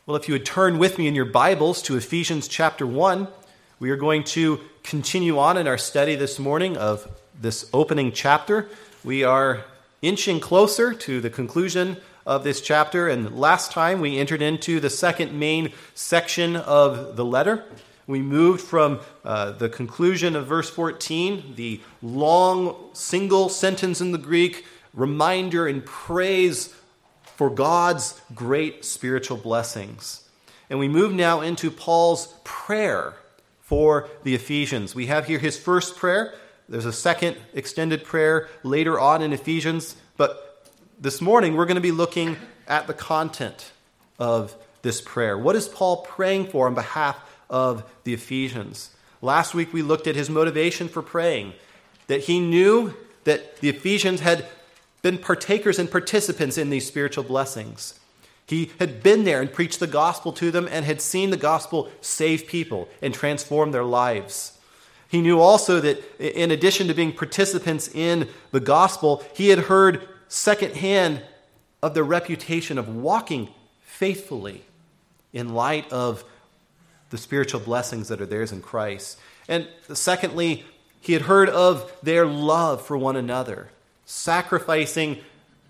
Well, if you would turn with me in your Bibles to Ephesians chapter 1, we are going to continue on in our study this morning of this opening chapter. We are inching closer to the conclusion of this chapter, and last time we entered into the second main section of the letter. We moved from the conclusion of verse 14, the long single sentence in the Greek, reminder and praise for God's great spiritual blessings. And we move now into Paul's prayer for the Ephesians. We have here his first prayer. There's a second extended prayer later on in Ephesians. But this morning we're going to be looking at the content of this prayer. What is Paul praying for on behalf of the Ephesians? Last week we looked at his motivation for praying, that he knew that the Ephesians had been partakers and participants in these spiritual blessings. He had been there and preached the gospel to them and had seen the gospel save people and transform their lives. He knew also that in addition to being participants in the gospel, he had heard secondhand of their reputation of walking faithfully in light of the spiritual blessings that are theirs in Christ. And secondly, he had heard of their love for one another, sacrificing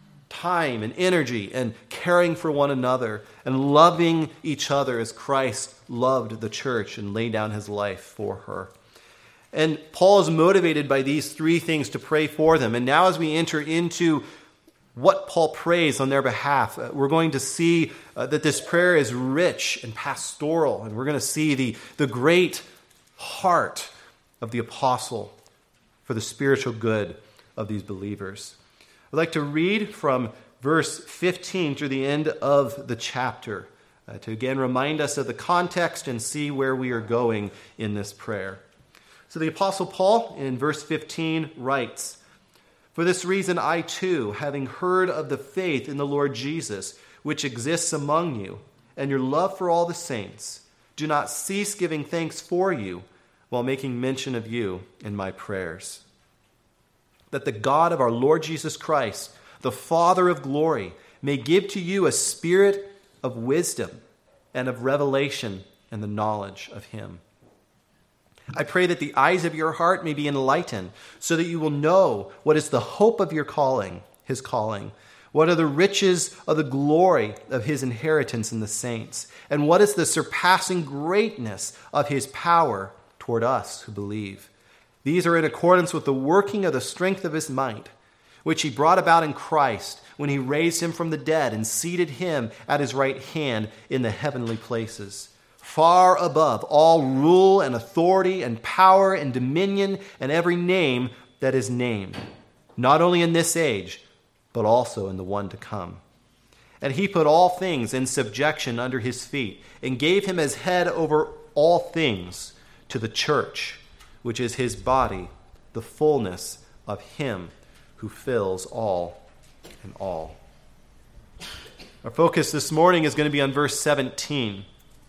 time and energy and caring for one another and loving each other as Christ loved the church and laid down his life for her. And Paul is motivated by these three things to pray for them. And now as we enter into what Paul prays on their behalf, we're going to see that this prayer is rich and pastoral. And we're going to see the great heart of the apostle for the spiritual good of these believers. I'd like to read from verse 15 through the end of the chapter to again remind us of the context and see where we are going in this prayer. So the Apostle Paul in verse 15 writes, "For this reason I too, having heard of the faith in the Lord Jesus, which exists among you, and your love for all the saints, do not cease giving thanks for you while making mention of you in my prayers. That the God of our Lord Jesus Christ, the Father of glory, may give to you a spirit of wisdom and of revelation and the knowledge of him. I pray that the eyes of your heart may be enlightened, so that you will know what is the hope of your calling, his calling, what are the riches of the glory of his inheritance in the saints, and what is the surpassing greatness of his power toward us who believe. These are in accordance with the working of the strength of his might, which he brought about in Christ when he raised him from the dead and seated him at his right hand in the heavenly places, far above all rule and authority and power and dominion and every name that is named, not only in this age, but also in the one to come. And he put all things in subjection under his feet and gave him as head over all things to the church, which is his body, the fullness of him who fills all in all." Our focus this morning is going to be on verse 17.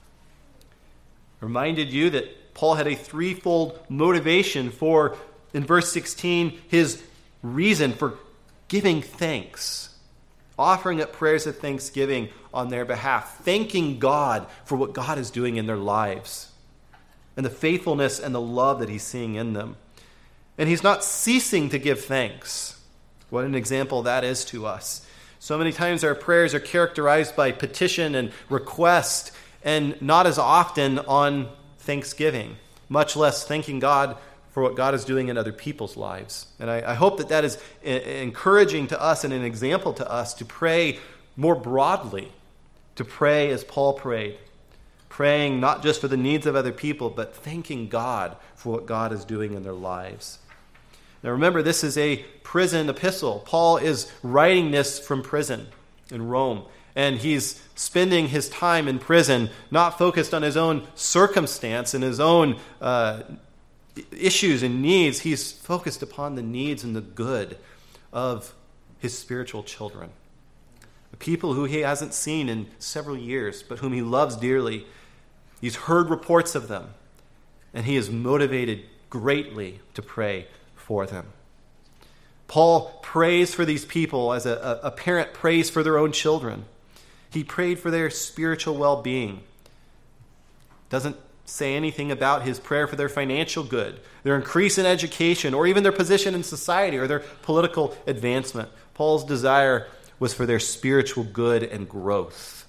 I reminded you that Paul had a threefold motivation for, in verse 16, his reason for giving thanks, offering up prayers of thanksgiving on their behalf, thanking God for what God is doing in their lives, and the faithfulness and the love that he's seeing in them. And he's not ceasing to give thanks. What an example that is to us. So many times our prayers are characterized by petition and request, and not as often on thanksgiving, much less thanking God for what God is doing in other people's lives. And I hope that is encouraging to us and an example to us to pray more broadly, to pray as Paul prayed, praying not just for the needs of other people, but thanking God for what God is doing in their lives. Now remember, this is a prison epistle. Paul is writing this from prison in Rome, and he's spending his time in prison not focused on his own circumstance and his own issues and needs. He's focused upon the needs and the good of his spiritual children, the people who he hasn't seen in several years, but whom he loves dearly. He's heard reports of them, and he is motivated greatly to pray for them. Paul prays for these people as a parent prays for their own children. He prayed for their spiritual well-being. Doesn't say anything about his prayer for their financial good, their increase in education, or even their position in society or their political advancement. Paul's desire was for their spiritual good and growth.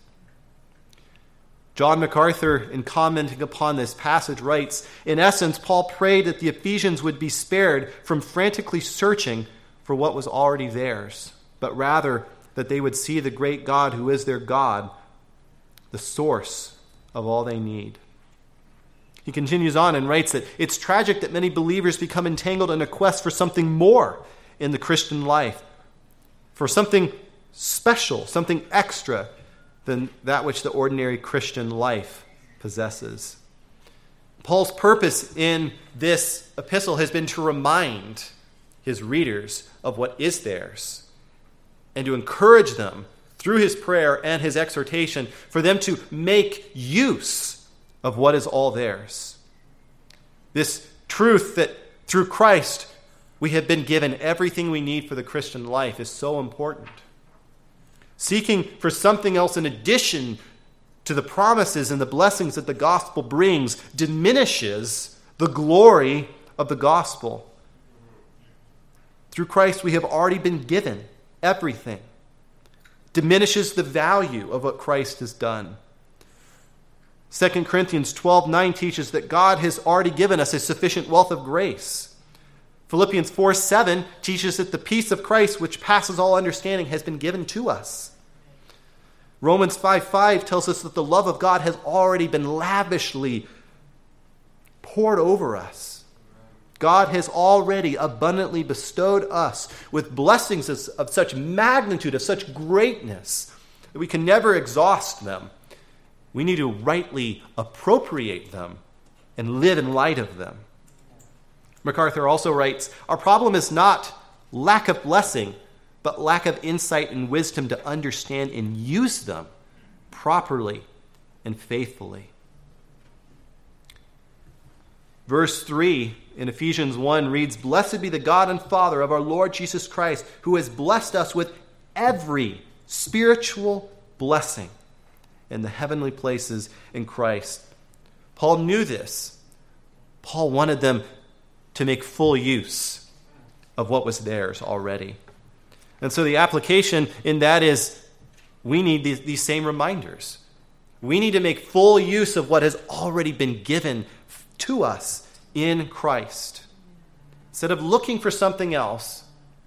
John MacArthur, in commenting upon this passage, writes, "In essence, Paul prayed that the Ephesians would be spared from frantically searching for what was already theirs, but rather that they would see the great God who is their God, the source of all they need." He continues on and writes that it's tragic that many believers become entangled in a quest for something more in the Christian life, for something special, something extra than that which the ordinary Christian life possesses. Paul's purpose in this epistle has been to remind his readers of what is theirs and to encourage them through his prayer and his exhortation for them to make use of what is all theirs. This truth that through Christ we have been given everything we need for the Christian life is so important. Seeking for something else in addition to the promises and the blessings that the gospel brings diminishes the glory of the gospel. Through Christ we have already been given everything. Diminishes the value of what Christ has done. 2 Corinthians 12:9 teaches that God has already given us a sufficient wealth of grace. Philippians 4:7 teaches that the peace of Christ, which passes all understanding, has been given to us. Romans 5:5 tells us that the love of God has already been lavishly poured over us. God has already abundantly bestowed us with blessings of such magnitude, of such greatness, that we can never exhaust them. We need to rightly appropriate them and live in light of them. MacArthur also writes, "Our problem is not lack of blessing, but lack of insight and wisdom to understand and use them properly and faithfully." Verse 3 in Ephesians 1 reads, "Blessed be the God and Father of our Lord Jesus Christ, who has blessed us with every spiritual blessing in the heavenly places in Christ." Paul knew this. Paul wanted them to make full use of what was theirs already. And so the application in that is we need these same reminders. We need to make full use of what has already been given to us in Christ. Instead of looking for something else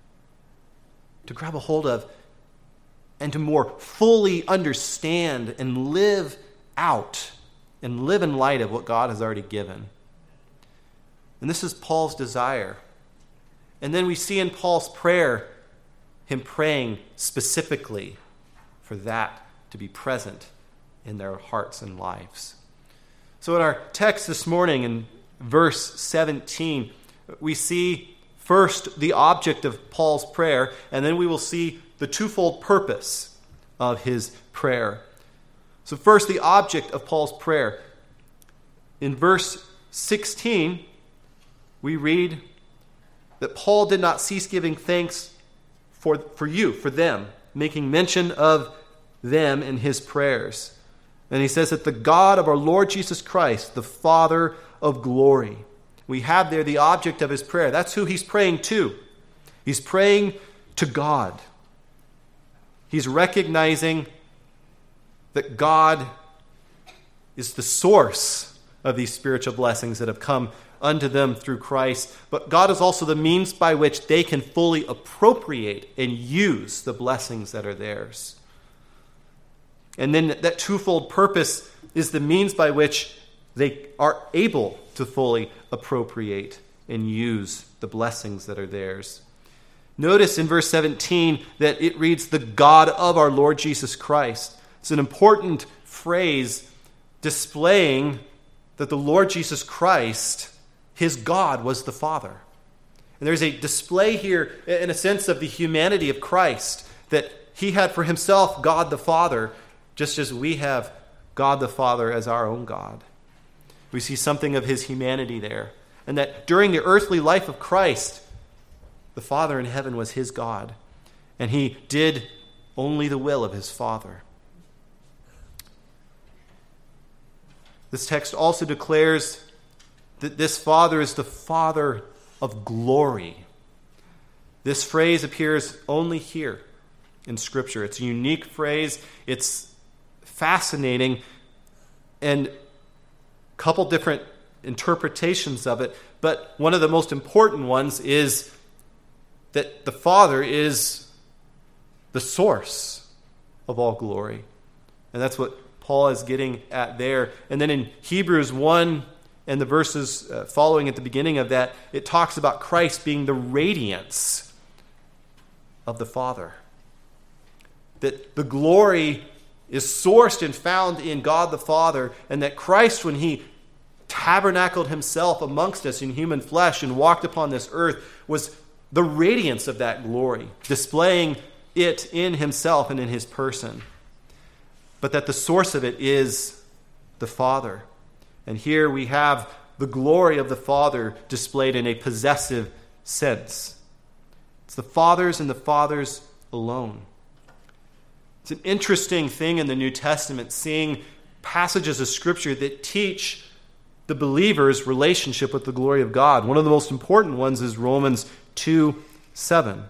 to grab a hold of and to more fully understand and live out and live in light of what God has already given. And this is Paul's desire. And then we see in Paul's prayer him praying specifically for that to be present in their hearts and lives. So in our text this morning, in verse 17, we see first the object of Paul's prayer, and then we will see the twofold purpose of his prayer. So first, the object of Paul's prayer. In verse 16, we read that Paul did not cease giving thanks for them, making mention of them in his prayers. And he says that the God of our Lord Jesus Christ, the Father of glory. We have there the object of his prayer. That's who he's praying to. He's praying to God. He's recognizing that God is the source of these spiritual blessings that have come unto them through Christ. But God is also the means by which they can fully appropriate and use the blessings that are theirs. And then that twofold purpose is the means by which they are able to fully appropriate and use the blessings that are theirs. Notice in verse 17 that it reads, the God of our Lord Jesus Christ. It's an important phrase displaying that the Lord Jesus Christ, his God, was the Father. And there's a display here in a sense of the humanity of Christ, that he had for himself God the Father, just as we have God the Father as our own God. We see something of his humanity there. And that during the earthly life of Christ, the Father in heaven was his God. And he did only the will of his Father. This text also declares that this Father is the Father of glory. This phrase appears only here in Scripture. It's a unique phrase. It's fascinating, and a couple different interpretations of it, but one of the most important ones is that the Father is the source of all glory. And that's what Paul is getting at there. And then in Hebrews 1 and the verses following at the beginning of that, it talks about Christ being the radiance of the Father. That the glory is sourced and found in God the Father, and that Christ, when he tabernacled himself amongst us in human flesh and walked upon this earth, was the radiance of that glory, displaying it in himself and in his person. But that the source of it is the Father. And here we have the glory of the Father displayed in a possessive sense. It's the Father's and the Father's alone. It's an interesting thing in the New Testament, seeing passages of Scripture that teach the believer's relationship with the glory of God. One of the most important ones is Romans 2:7.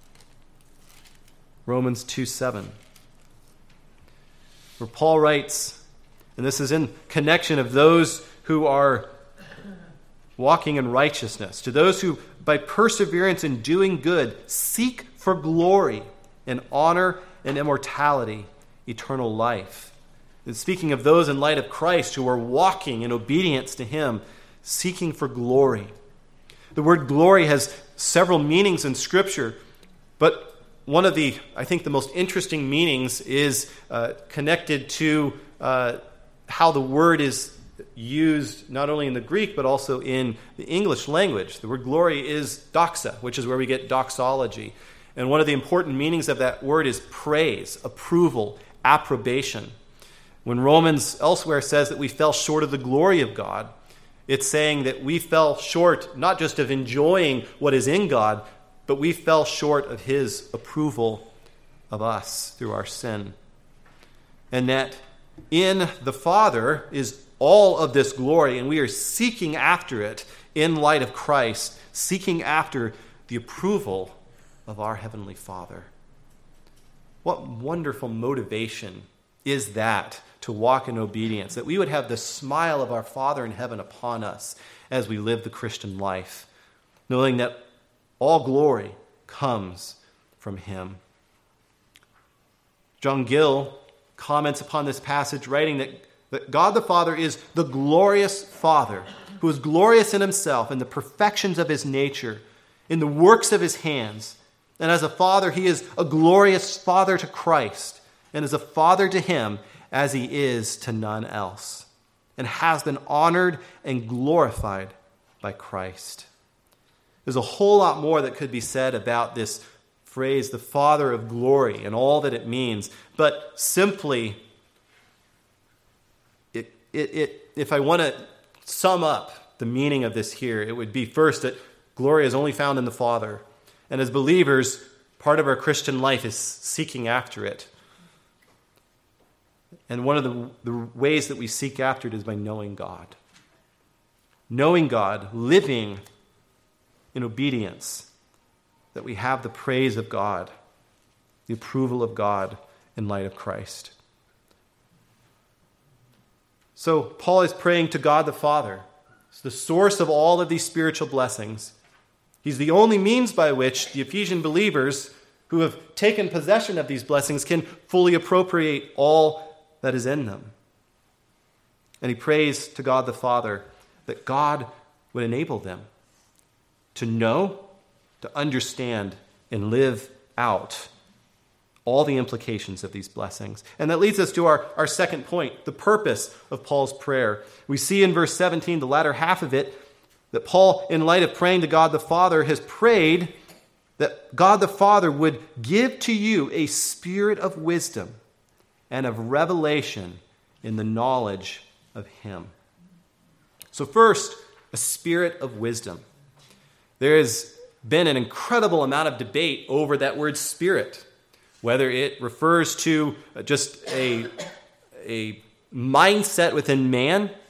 Romans 2:7. Where Paul writes, and this is in connection of those who are walking in righteousness, to those who by perseverance in doing good seek for glory and honor and immortality, eternal life. And speaking of those in light of Christ who are walking in obedience to him, seeking for glory. The word glory has several meanings in Scripture, but one of the, I think, the most interesting meanings is connected to how the word is used not only in the Greek but also in the English language. The word glory is doxa, which is where we get doxology. And one of the important meanings of that word is praise, approval, approbation. When Romans elsewhere says that we fell short of the glory of God, it's saying that we fell short not just of enjoying what is in God, but we fell short of his approval of us through our sin. And that in the Father is all of this glory, and we are seeking after it in light of Christ, seeking after the approval of our Heavenly Father. What wonderful motivation is that to walk in obedience, that we would have the smile of our Father in heaven upon us as we live the Christian life, knowing that all glory comes from him. John Gill comments upon this passage, writing that God the Father is the glorious Father, who is glorious in himself, in the perfections of his nature, in the works of his hands. And as a Father, he is a glorious Father to Christ, and is a Father to him as he is to none else, and has been honored and glorified by Christ. There's a whole lot more that could be said about this phrase, the Father of glory, and all that it means. But simply, if I want to sum up the meaning of this here, it would be first that glory is only found in the Father. And as believers, part of our Christian life is seeking after it. And one of the ways that we seek after it is by knowing God. Knowing God, living in obedience, that we have the praise of God, the approval of God in light of Christ. So Paul is praying to God the Father. It's the source of all of these spiritual blessings. He's the only means by which the Ephesian believers who have taken possession of these blessings can fully appropriate all that is in them. And he prays to God the Father that God would enable them to know, to understand, and live out all the implications of these blessings. And that leads us to our second point, the purpose of Paul's prayer. We see in verse 17, the latter half of it, that Paul, in light of praying to God the Father, has prayed that God the Father would give to you a spirit of wisdom and of revelation in the knowledge of him. So first, a spirit of wisdom. There has been an incredible amount of debate over that word spirit, whether it refers to just a mindset within man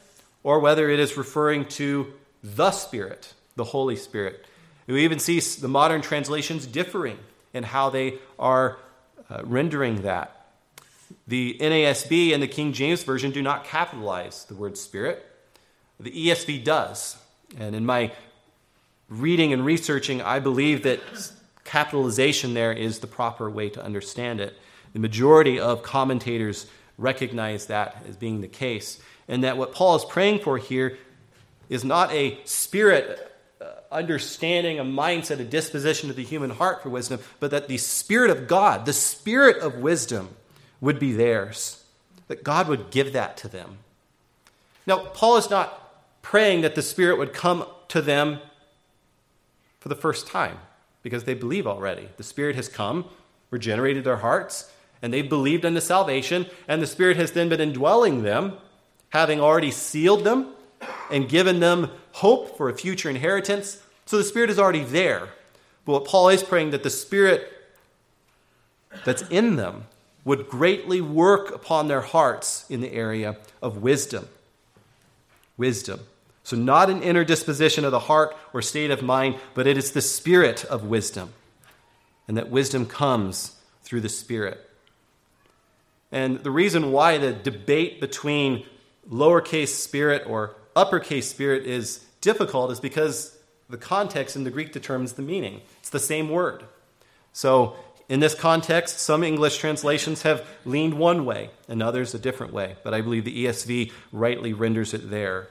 or whether it is referring to the Spirit, the Holy Spirit. We even see the modern translations differing in how they are rendering that. The NASB and the King James Version do not capitalize the word Spirit. The ESV does. And in my reading and researching, I believe that capitalization there is the proper way to understand it. The majority of commentators recognize that as being the case, and that what Paul is praying for here is not a spirit understanding, a mindset, a disposition of the human heart for wisdom, but that the Spirit of God, the Spirit of wisdom, would be theirs, that God would give that to them. Now, Paul is not praying that the Spirit would come to them for the first time, because they believe already. The Spirit has come, regenerated their hearts, and they've believed unto salvation, and the Spirit has then been indwelling them, having already sealed them and given them hope for a future inheritance. So the Spirit is already there. But what Paul is praying, that the Spirit that's in them would greatly work upon their hearts in the area of wisdom. Wisdom. So not an inner disposition of the heart or state of mind, but it is the Spirit of wisdom. And that wisdom comes through the Spirit. And the reason why the debate between lowercase spirit or uppercase spirit is difficult is because the context in the Greek determines the meaning. It's the same word. So in this context, some English translations have leaned one way and others a different way. But I believe the ESV rightly renders it there.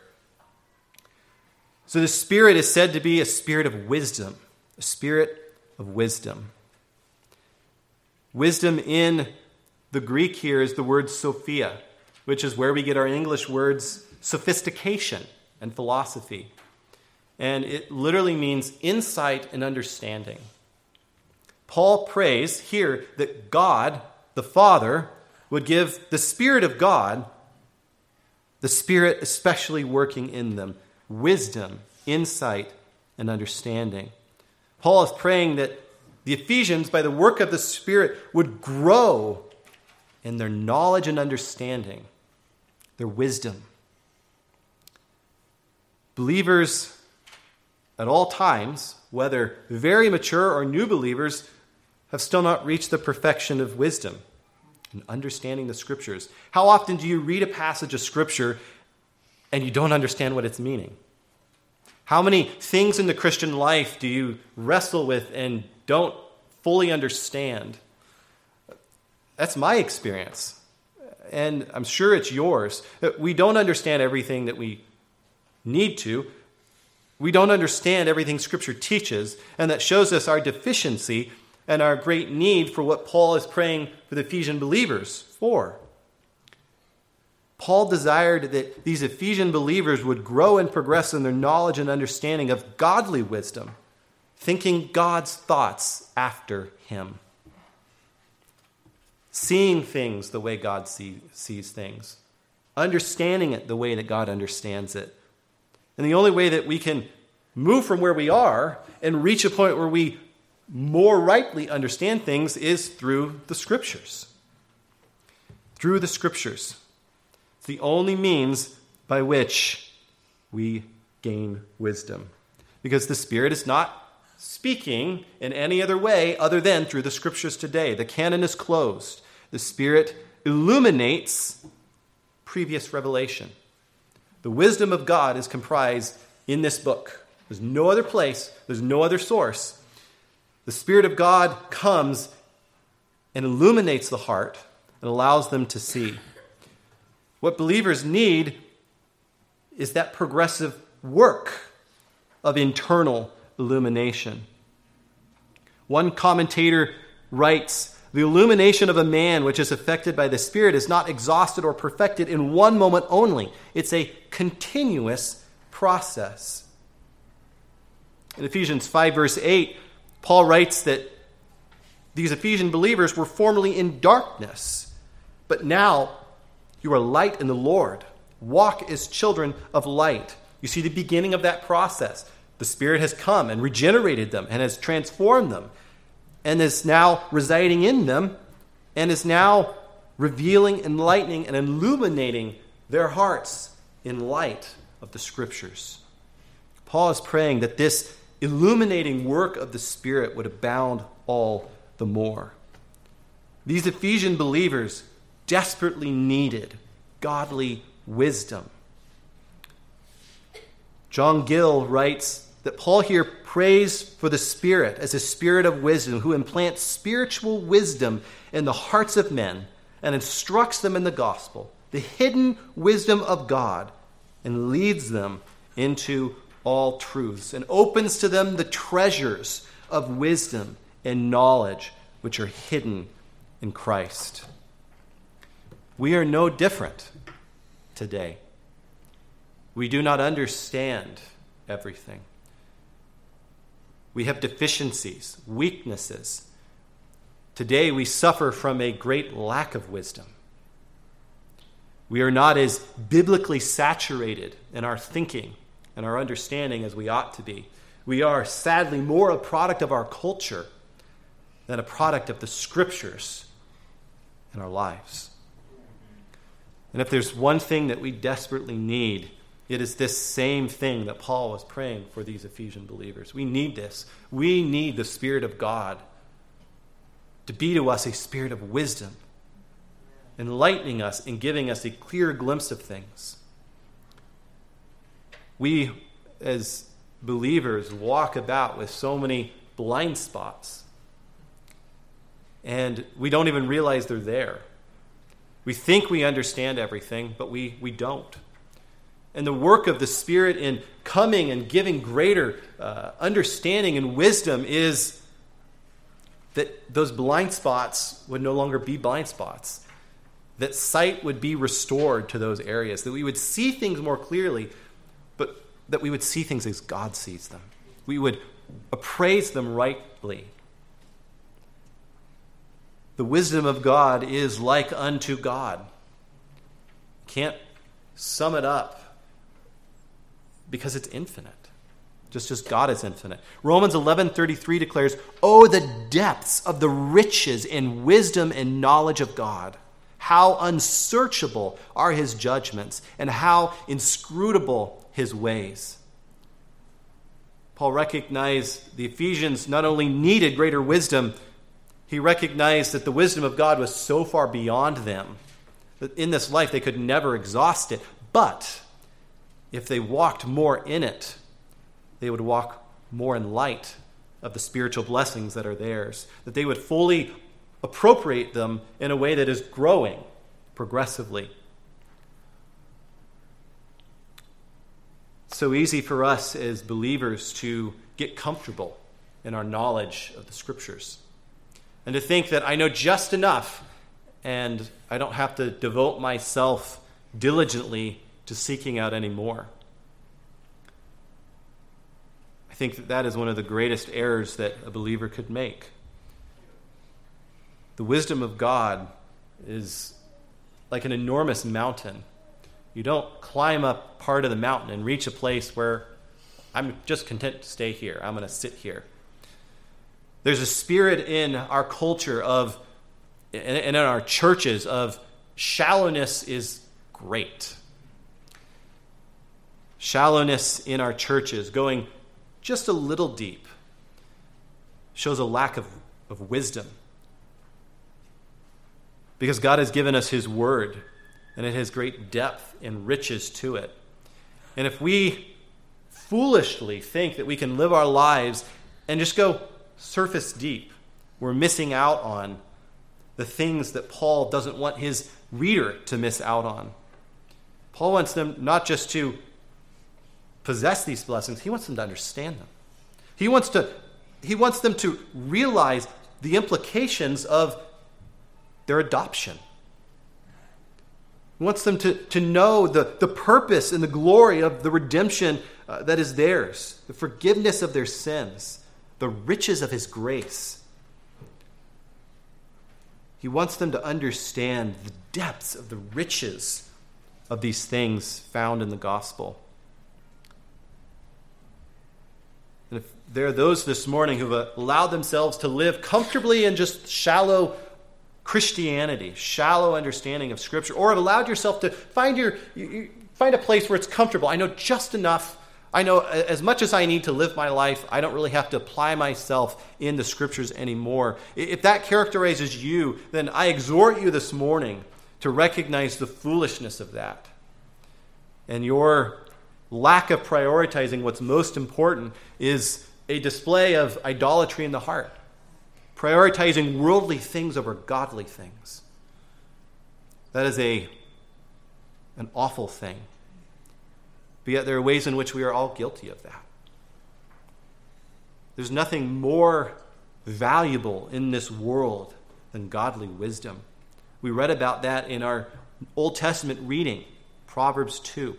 So the Spirit is said to be a spirit of wisdom. A spirit of wisdom. Wisdom in the Greek here is the word Sophia, which is where we get our English words sophistication and philosophy. And it literally means insight and understanding. Paul prays here that God, the Father, would give the Spirit of God, the Spirit especially working in them, wisdom, insight, and understanding. Paul is praying that the Ephesians, by the work of the Spirit, would grow in their knowledge and understanding, their wisdom. Believers at all times, whether very mature or new believers, have still not reached the perfection of wisdom and understanding the Scriptures. How often do you read a passage of Scripture and you don't understand what it's meaning? How many things in the Christian life do you wrestle with and don't fully understand? That's my experience, and I'm sure it's yours. We don't understand everything that we need to. We don't understand everything Scripture teaches, and that shows us our deficiency and our great need for what Paul is praying for the Ephesian believers for. Paul desired that these Ephesian believers would grow and progress in their knowledge and understanding of godly wisdom, thinking God's thoughts after him, seeing things the way God sees things, understanding it the way that God understands it. And the only way that we can move from where we are and reach a point where we more rightly understand things is through the Scriptures. Through the Scriptures. It's the only means by which we gain wisdom. Because the Spirit is not speaking in any other way other than through the Scriptures today. The canon is closed. The Spirit illuminates previous revelation. The wisdom of God is comprised in this book. There's no other place. There's no other source. The Spirit of God comes and illuminates the heart and allows them to see. What believers need is that progressive work of internal illumination. One commentator writes, "The illumination of a man which is affected by the Spirit is not exhausted or perfected in one moment only. It's a continuous process." In Ephesians 5 verse 8, Paul writes that these Ephesian believers were formerly in darkness, but now you are light in the Lord. Walk as children of light. You see the beginning of that process. The Spirit has come and regenerated them and has transformed them and is now residing in them and is now revealing, enlightening, and illuminating their hearts in light of the Scriptures. Paul is praying that this illuminating work of the Spirit would abound all the more. These Ephesian believers desperately needed godly wisdom. John Gill writes that Paul here prays for the Spirit as a spirit of wisdom who implants spiritual wisdom in the hearts of men and instructs them in the gospel, the hidden wisdom of God, and leads them into all truths and opens to them the treasures of wisdom and knowledge which are hidden in Christ. We are no different today. We do not understand everything. We have deficiencies, weaknesses. Today we suffer from a great lack of wisdom. We are not as biblically saturated in our thinking and our understanding as we ought to be. We are sadly more a product of our culture than a product of the Scriptures in our lives. And if there's one thing that we desperately need, it is this same thing that Paul was praying for these Ephesian believers. We need this. We need the Spirit of God to be to us a spirit of wisdom, enlightening us and giving us a clear glimpse of things. We, as believers, walk about with so many blind spots, and we don't even realize they're there. We think we understand everything, but we don't. And the work of the Spirit in coming and giving greater understanding and wisdom is that those blind spots would no longer be blind spots, that sight would be restored to those areas, that we would see things more clearly, but that we would see things as God sees them. We would appraise them rightly. The wisdom of God is like unto God. Can't sum it up because it's infinite, just as God is infinite. Romans 11:33 declares, "Oh, the depths of the riches and wisdom and knowledge of God! How unsearchable are his judgments, and how inscrutable his ways." Paul recognized the Ephesians not only needed greater wisdom, he recognized that the wisdom of God was so far beyond them that in this life they could never exhaust it. But if they walked more in it, they would walk more in light of the spiritual blessings that are theirs, that they would fully appropriate them in a way that is growing progressively. It's so easy for us as believers to get comfortable in our knowledge of the Scriptures and to think that I know just enough and I don't have to devote myself diligently to seeking out any more. I think that is one of the greatest errors that a believer could make. The wisdom of God is like an enormous mountain. You don't climb up part of the mountain and reach a place where I'm just content to stay here. I'm going to sit here. There's a spirit in our culture and in our churches of shallowness is great. Shallowness in our churches, going just a little deep, shows a lack of wisdom. Because God has given us His Word, and it has great depth and riches to it. And if we foolishly think that we can live our lives and just go surface deep, we're missing out on the things that Paul doesn't want his reader to miss out on. Paul wants them not just to possess these blessings, he wants them to understand them. He wants them to realize the implications of their adoption. He wants them to know the purpose and the glory of the redemption that is theirs, the forgiveness of their sins, the riches of His grace. He wants them to understand the depths of the riches of these things found in the gospel. And if there are those this morning who have allowed themselves to live comfortably in just shallow Christianity, shallow understanding of Scripture, or have allowed yourself to find Find a place where it's comfortable. I know just enough. I know as much as I need to live my life. I don't really have to apply myself in the Scriptures anymore. If that characterizes you, then I exhort you this morning to recognize the foolishness of that. And your lack of prioritizing what's most important is a display of idolatry in the heart. Prioritizing worldly things over godly things. That is an awful thing. But yet there are ways in which we are all guilty of that. There's nothing more valuable in this world than godly wisdom. We read about that in our Old Testament reading, Proverbs 2.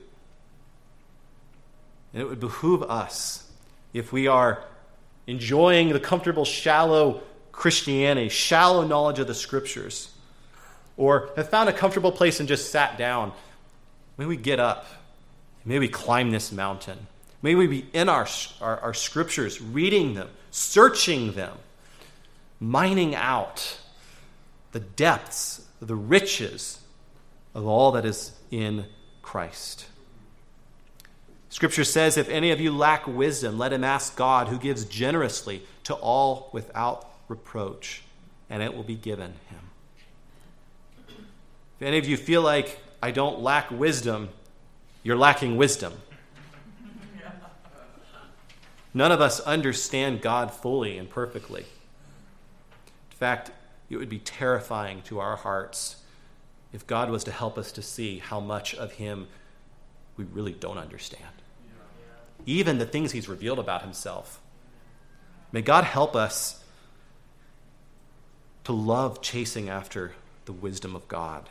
And it would behoove us, if we are enjoying the comfortable, shallow Christianity, shallow knowledge of the Scriptures, or have found a comfortable place and just sat down, may we get up. May we climb this mountain. May we be in our Scriptures, reading them, searching them, mining out the depths, the riches of all that is in Christ. Scripture says, if any of you lack wisdom, let him ask God, who gives generously to all without reproach, and it will be given him. If any of you feel like I don't lack wisdom, you're lacking wisdom. None of us understand God fully and perfectly. In fact, it would be terrifying to our hearts if God was to help us to see how much of him we really don't understand. Even the things he's revealed about himself. May God help us to love chasing after the wisdom of God.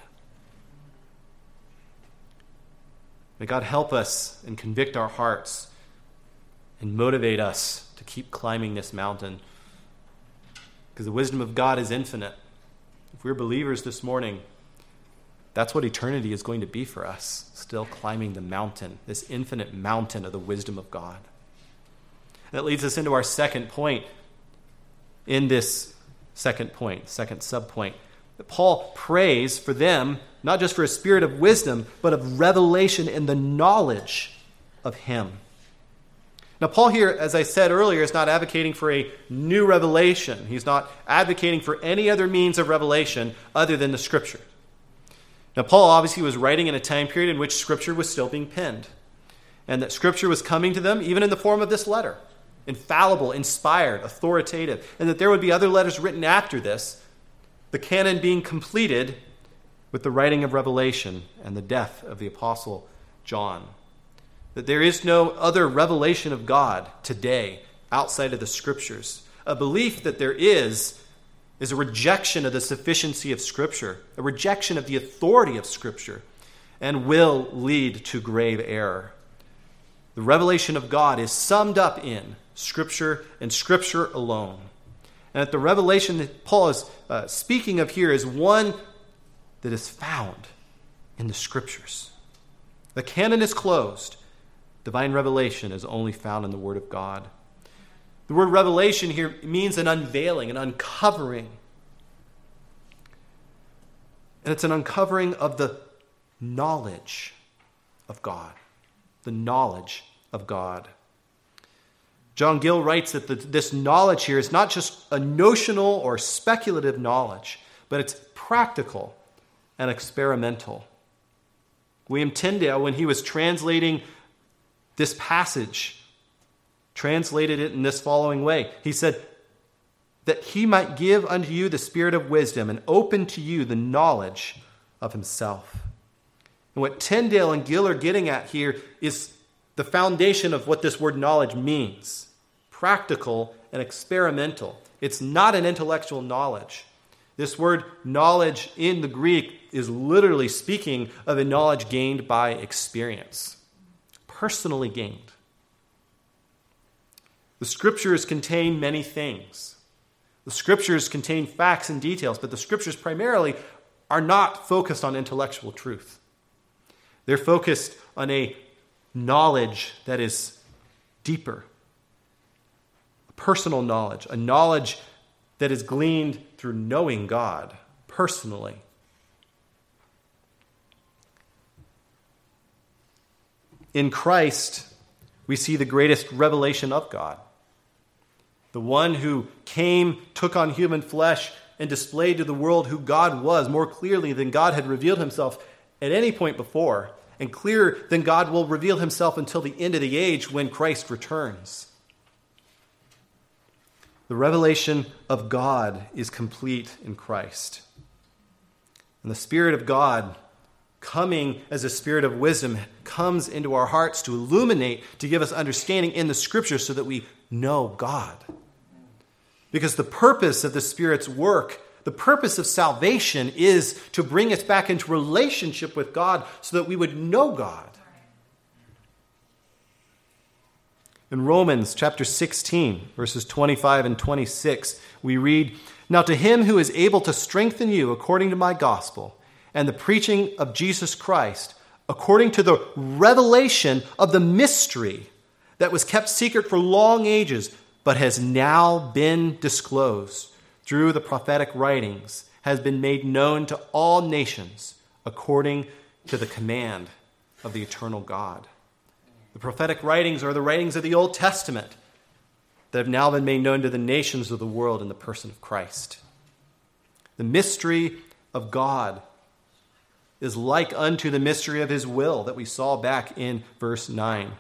May God help us and convict our hearts and motivate us to keep climbing this mountain, because the wisdom of God is infinite. If we're believers this morning, that's what eternity is going to be for us, still climbing the mountain, this infinite mountain of the wisdom of God. That leads us into our second point in this second sub-point. That Paul prays for them, not just for a spirit of wisdom, but of revelation in the knowledge of him. Now, Paul here, as I said earlier, is not advocating for a new revelation. He's not advocating for any other means of revelation other than the Scripture. Now, Paul obviously was writing in a time period in which Scripture was still being penned, and that Scripture was coming to them even in the form of this letter, infallible, inspired, authoritative, and that there would be other letters written after this, the canon being completed with the writing of Revelation and the death of the Apostle John. That there is no other revelation of God today outside of the Scriptures. A belief that there is a rejection of the sufficiency of Scripture, a rejection of the authority of Scripture, and will lead to grave error. The revelation of God is summed up in Scripture and Scripture alone. And that the revelation that Paul is speaking of here is one that is found in the Scriptures. The canon is closed. Divine revelation is only found in the Word of God. The word revelation here means an unveiling, an uncovering. And it's an uncovering of the knowledge of God. The knowledge of God. John Gill writes that this knowledge here is not just a notional or speculative knowledge, but it's practical and experimental. William Tyndale, when he was translating this passage, translated it in this following way. He said, that he might give unto you the spirit of wisdom and open to you the knowledge of himself. And what Tyndale and Gill are getting at here is the foundation of what this word knowledge means. Practical and experimental. It's not an intellectual knowledge. This word knowledge in the Greek is literally speaking of a knowledge gained by experience. Personally gained. The Scriptures contain many things. The Scriptures contain facts and details, but the Scriptures primarily are not focused on intellectual truth. They're focused on a knowledge that is deeper. A personal knowledge. A knowledge that is gleaned through knowing God personally. In Christ, we see the greatest revelation of God. The one who came, took on human flesh, and displayed to the world who God was more clearly than God had revealed himself at any point before, and clearer than God will reveal himself until the end of the age when Christ returns. The revelation of God is complete in Christ. And the Spirit of God, coming as a spirit of wisdom, comes into our hearts to illuminate, to give us understanding in the Scriptures so that we know God. Because the purpose of the Spirit's work, the purpose of salvation, is to bring us back into relationship with God so that we would know God. In Romans chapter 16, verses 25 and 26, we read, "Now to him who is able to strengthen you according to my gospel and the preaching of Jesus Christ, according to the revelation of the mystery that was kept secret for long ages, but has now been disclosed through the prophetic writings, has been made known to all nations according to the command of the eternal God." The prophetic writings are the writings of the Old Testament that have now been made known to the nations of the world in the person of Christ. The mystery of God is like unto the mystery of his will that we saw back in verse 9.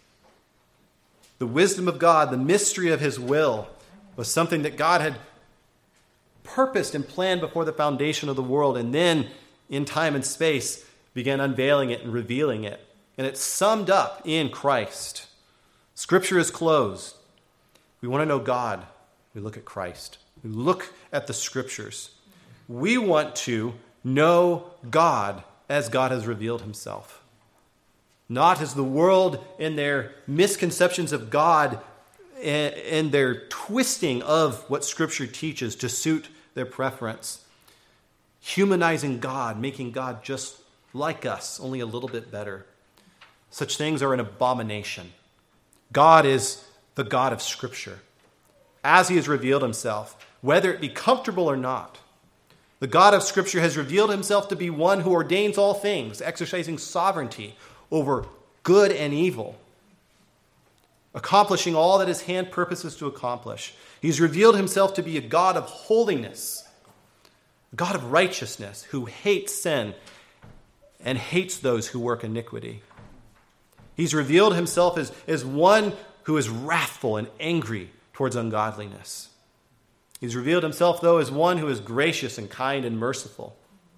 The wisdom of God, the mystery of his will, was something that God had purposed and planned before the foundation of the world, and then in time and space began unveiling it and revealing it. And it's summed up in Christ. Scripture is closed. We want to know God. We look at Christ. We look at the Scriptures. We want to know God as God has revealed himself. Not as the world in their misconceptions of God and their twisting of what Scripture teaches to suit their preference. Humanizing God, making God just like us, only a little bit better. Such things are an abomination. God is the God of Scripture, as he has revealed himself, whether it be comfortable or not. The God of Scripture has revealed himself to be one who ordains all things, exercising sovereignty over good and evil, accomplishing all that his hand purposes to accomplish. He's revealed himself to be a God of holiness, a God of righteousness, who hates sin and hates those who work iniquity. He's revealed himself as one who is wrathful and angry towards ungodliness. He's revealed himself, though, as one who is gracious and kind and merciful,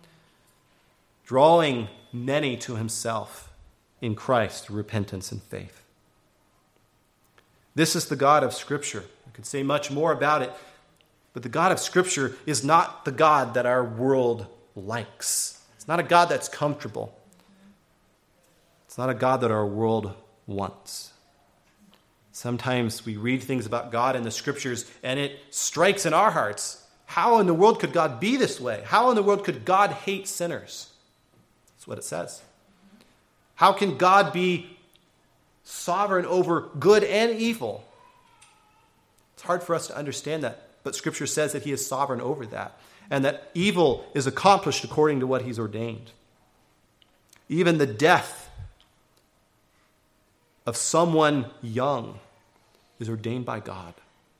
drawing many to himself in Christ through repentance and faith. This is the God of Scripture. I could say much more about it, but the God of Scripture is not the God that our world likes. It's not a God that's comfortable. It's not a God that our world wants. Sometimes we read things about God in the Scriptures and it strikes in our hearts. How in the world could God be this way? How in the world could God hate sinners? That's what it says. How can God be sovereign over good and evil? It's hard for us to understand that, but Scripture says that he is sovereign over that, and that evil is accomplished according to what he's ordained. Even the death of someone young is ordained by God.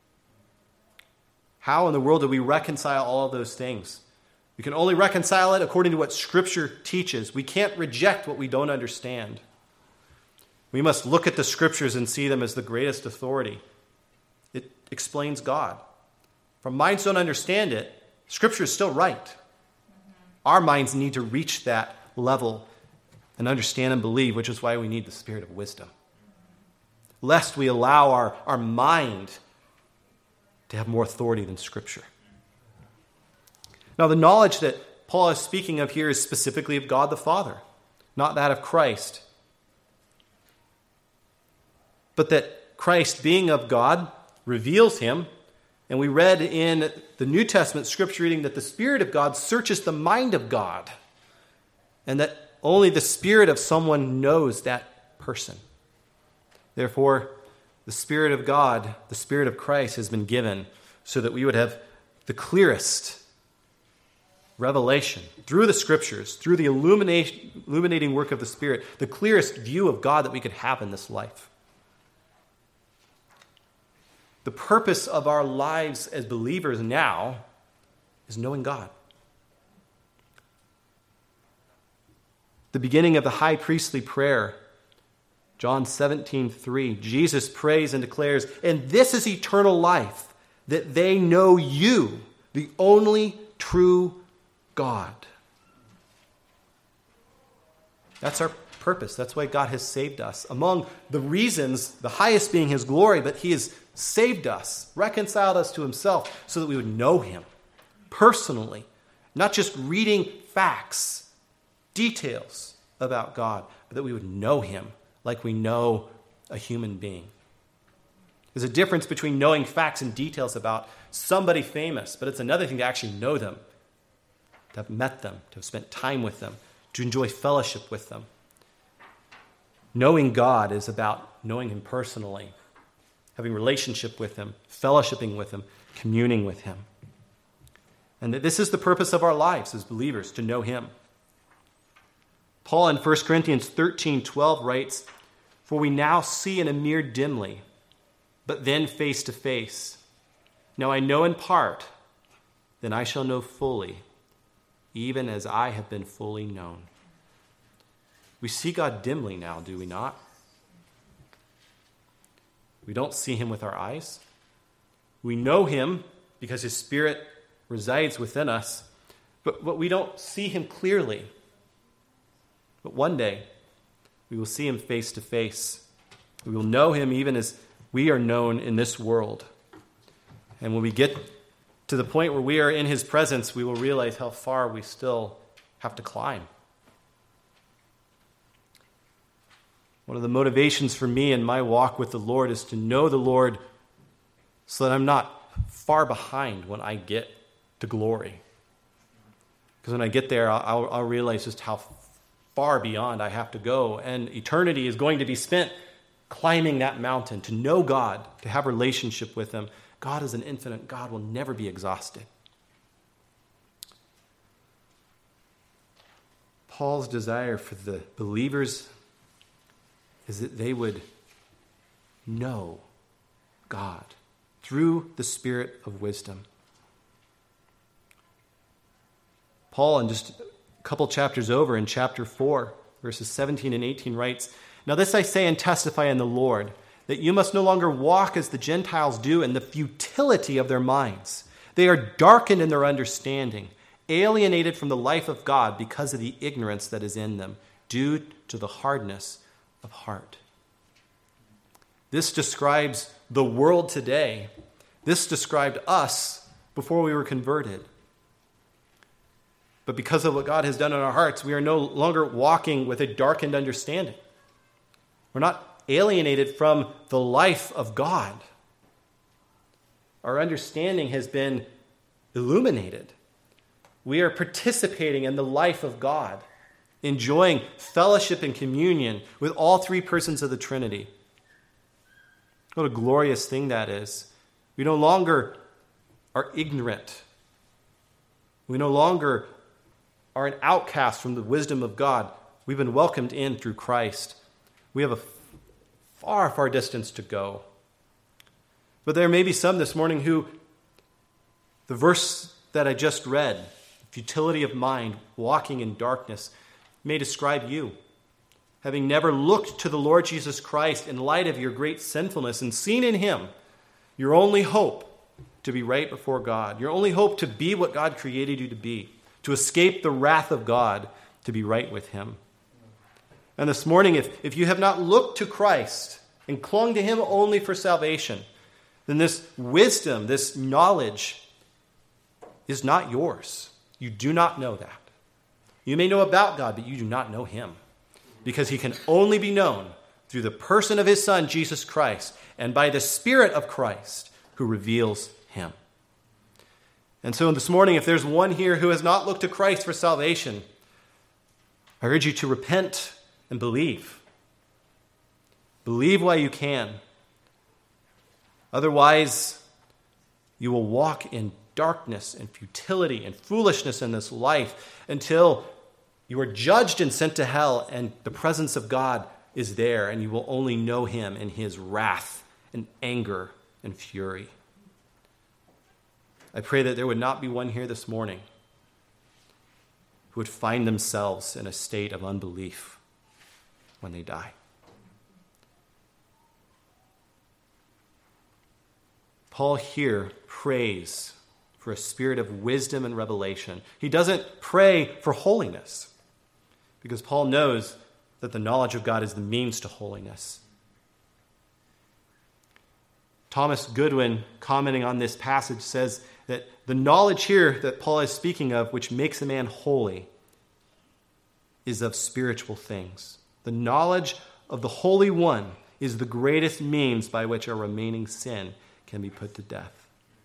How in the world do we reconcile all of those things? We can only reconcile it according to what Scripture teaches. We can't reject what we don't understand. We must look at the Scriptures and see them as the greatest authority. It explains God. If our minds don't understand it, Scripture is still right. Our minds need to reach that level and understand and believe, which is why we need the Spirit of wisdom. Lest we allow our mind to have more authority than Scripture. Now, the knowledge that Paul is speaking of here is specifically of God the Father, not that of Christ. But that Christ, being of God, reveals him. And we read in the New Testament scripture reading that the Spirit of God searches the mind of God, and that only the Spirit of someone knows that person. Therefore, the Spirit of God, the Spirit of Christ, has been given so that we would have the clearest revelation, through the Scriptures, through the illuminating work of the Spirit, the clearest view of God that we could have in this life. The purpose of our lives as believers now is knowing God. The beginning of the high priestly prayer, John 17:3, Jesus prays and declares, "And this is eternal life, that they know you, the only true God." That's our purpose. That's why God has saved us. Among the reasons, the highest being his glory, but he has saved us, reconciled us to himself so that we would know him personally, not just reading facts, details about God, but that we would know him like we know a human being. There's a difference between knowing facts and details about somebody famous, but it's another thing to actually know them, to have met them, to have spent time with them, to enjoy fellowship with them. Knowing God is about knowing him personally, having relationship with him, fellowshipping with him, communing with him. And that this is the purpose of our lives as believers, to know him. Paul in 1 Corinthians 13:12 writes, "For we now see in a mirror dimly, but then face to face. Now I know in part, then I shall know fully, even as I have been fully known." We see God dimly now, do we not? We don't see him with our eyes. We know him because his Spirit resides within us, but we don't see him clearly. But one day, we will see him face to face. We will know him even as we are known in this world. And when we get to the point where we are in his presence, we will realize how far we still have to climb. One of the motivations for me in my walk with the Lord is to know the Lord so that I'm not far behind when I get to glory. Because when I get there, I'll realize just how far beyond I have to go. And eternity is going to be spent climbing that mountain, to know God, to have a relationship with him. God is an infinite God, will never be exhausted. Paul's desire for the believers is that they would know God through the Spirit of wisdom. Paul, in just a couple chapters over, in chapter 4, verses 17 and 18, writes, "Now this I say and testify in the Lord, that you must no longer walk as the Gentiles do in the futility of their minds. They are darkened in their understanding, alienated from the life of God because of the ignorance that is in them, due to the hardness of heart." This describes the world today. This described us before we were converted. But because of what God has done in our hearts, we are no longer walking with a darkened understanding. We're not alienated from the life of God. Our understanding has been illuminated. We are participating in the life of God, enjoying fellowship and communion with all three persons of the Trinity. What a glorious thing that is. We no longer are ignorant. We no longer are an outcast from the wisdom of God. We've been welcomed in through Christ. We have a far, far distance to go. But there may be some this morning who, the verse that I just read, futility of mind, walking in darkness, may describe you. Having never looked to the Lord Jesus Christ in light of your great sinfulness and seen in him your only hope to be right before God, your only hope to be what God created you to be, to escape the wrath of God, to be right with him. And this morning, if you have not looked to Christ and clung to him only for salvation, then this wisdom, this knowledge is not yours. You do not know that. You may know about God, but you do not know him, because he can only be known through the person of his Son, Jesus Christ, and by the Spirit of Christ who reveals him. And so this morning, if there's one here who has not looked to Christ for salvation, I urge you to repent and believe. Believe while you can. Otherwise, you will walk in darkness and futility and foolishness in this life until you are judged and sent to hell, and the presence of God is there, and you will only know him in his wrath and anger and fury. I pray that there would not be one here this morning who would find themselves in a state of unbelief when they die. Paul here prays for a spirit of wisdom and revelation. He doesn't pray for holiness, because Paul knows that the knowledge of God is the means to holiness. Thomas Goodwin, commenting on this passage, says that the knowledge here that Paul is speaking of, which makes a man holy, is of spiritual things. The knowledge of the Holy One is the greatest means by which our remaining sin can be put to death.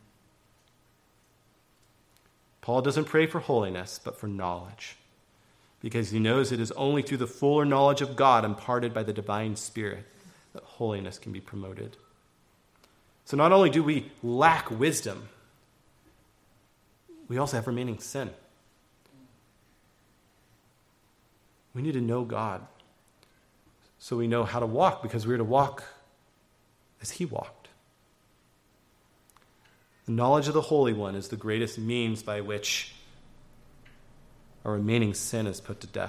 Paul doesn't pray for holiness, but for knowledge, because he knows it is only through the fuller knowledge of God imparted by the divine Spirit that holiness can be promoted. So not only do we lack wisdom, we also have remaining sin. We need to know God so we know how to walk, because we're to walk as he walked. The knowledge of the Holy One is the greatest means by which our remaining sin is put to death.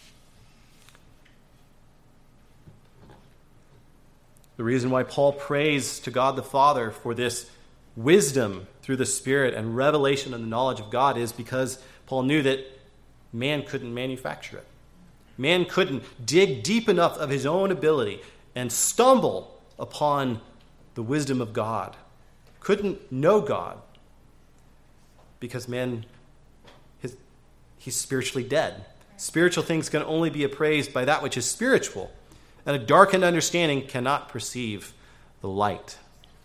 The reason why Paul prays to God the Father for this wisdom through the Spirit and revelation and the knowledge of God is because Paul knew that man couldn't manufacture it. Man couldn't dig deep enough of his own ability and stumble upon the wisdom of God. Couldn't know God because man, he's spiritually dead. Spiritual things can only be appraised by that which is spiritual, and a darkened understanding cannot perceive the light.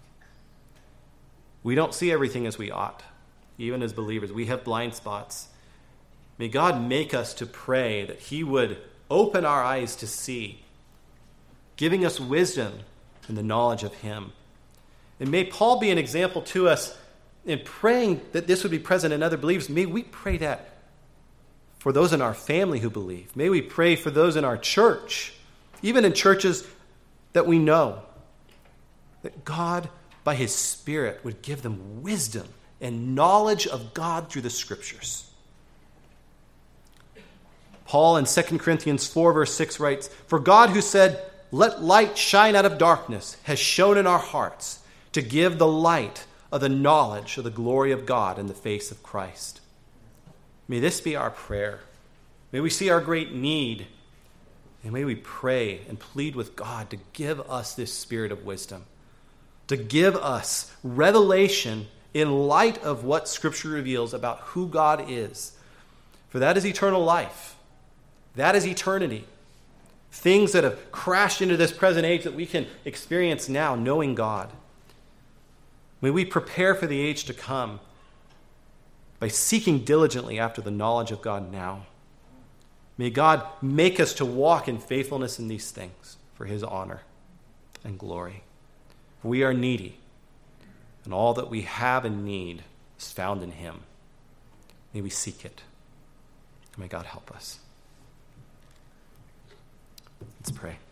We don't see everything as we ought. Even as believers, we have blind spots. May God make us to pray that he would open our eyes to see, giving us wisdom and the knowledge of him. And may Paul be an example to us in praying that this would be present in other believers. May we pray that for those in our family who believe. May we pray for those in our church, even in churches that we know, that God, by his Spirit, would give them wisdom and knowledge of God through the Scriptures. Paul in 2 Corinthians 4, verse 6 writes, "For God who said, 'Let light shine out of darkness,' has shone in our hearts to give the light of the knowledge of the glory of God in the face of Christ." May this be our prayer. May we see our great need, and may we pray and plead with God to give us this spirit of wisdom, to give us revelation in light of what Scripture reveals about who God is. For that is eternal life. That is eternity. Things that have crashed into this present age that we can experience now, knowing God. May we prepare for the age to come by seeking diligently after the knowledge of God now. May God make us to walk in faithfulness in these things for his honor and glory. We are needy, and all that we have and need is found in him. May we seek it. May God help us. Let's pray.